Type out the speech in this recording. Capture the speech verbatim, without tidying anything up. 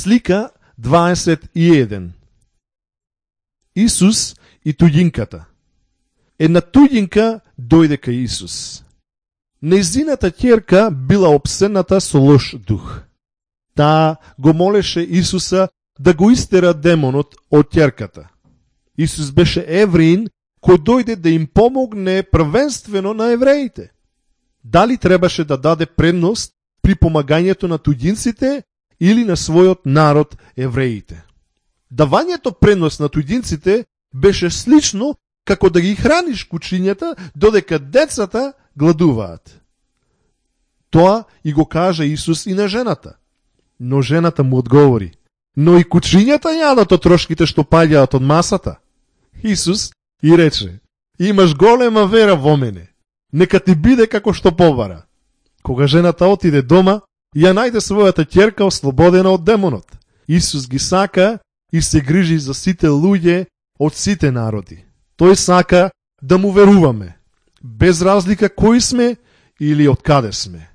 Слика дваесет и еден. Исус и туѓинката. Една туѓинка дојде кај Исус. Нејзината ќерка била опсената со лош дух. Таа го молеше Исуса да го истера демонот од ќерката. Исус беше евреин кој дојде да им помогне првенствено на евреите. Дали требаше да даде предност при помагањето на туѓинците или на својот народ евреите? Давањето предност на туѓинците беше слично како да ги храниш кучињата додека децата гладуваат. Тоа и го кажа Исус и на жената. Но жената му одговори: но и кучињата јадат од трошките што паѓаат од масата. Исус и рече: имаш голема вера во мене, нека ти биде како што побара. Кога жената отиде дома, ја најде својата ќерка ослободена од демонот. Исус ги сака и се грижи за сите луѓе од сите народи. Тој сака да му веруваме, без разлика кои сме или од каде сме.